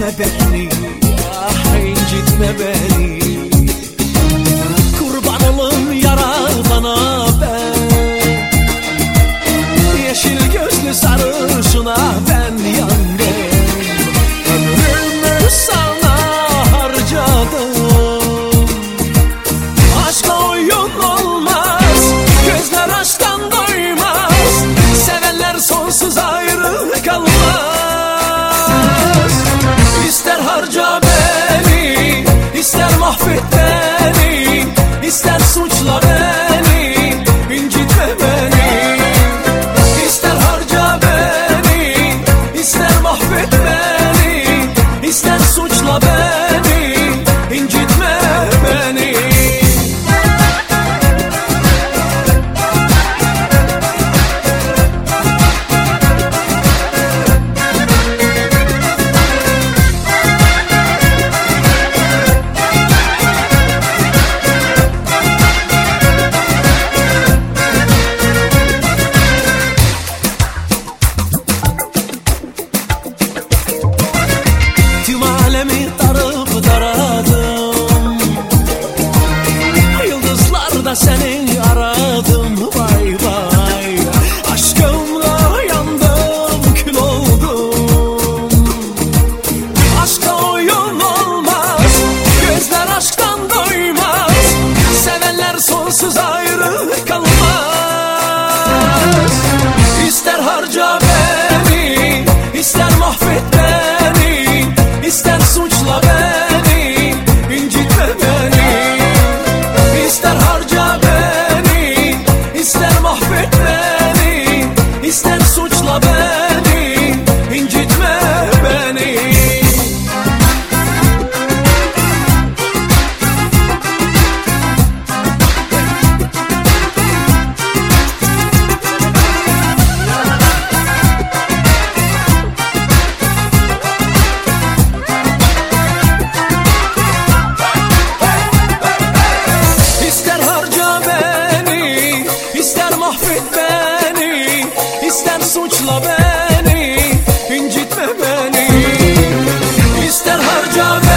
incitme beni, ah incitme beni. Kurban olum yaradana ben, yeşil gözlü sarışına ben yandım. Ömrümü sana harcadım. Aşka oyun olmaz, gözler aşktan doymaz. Sevenler sonsuz ayrı kalmaz. İster harca beni, ister mahvet beni, ister suçla beni, incitme beni. İster harca beni, ister mahvet beni, ister suçla beni, incitme beni. Tüm alemi darıp daradım, yıldızlarda seni aradım. Vay vay, aşkımla yandım, kül oldum. Aşka oyun olmaz, gözler aşktan doymaz. Sevenler sonsuz ayrı kalmaz. İster harca beni, ister mahvet beni, İster suçla beni, incitme beni. İster harca beni, ister mahvet beni, ister suçla beni, incitme beni. Mahvet beni, ister suçla beni, incitme beni. İster harca beni.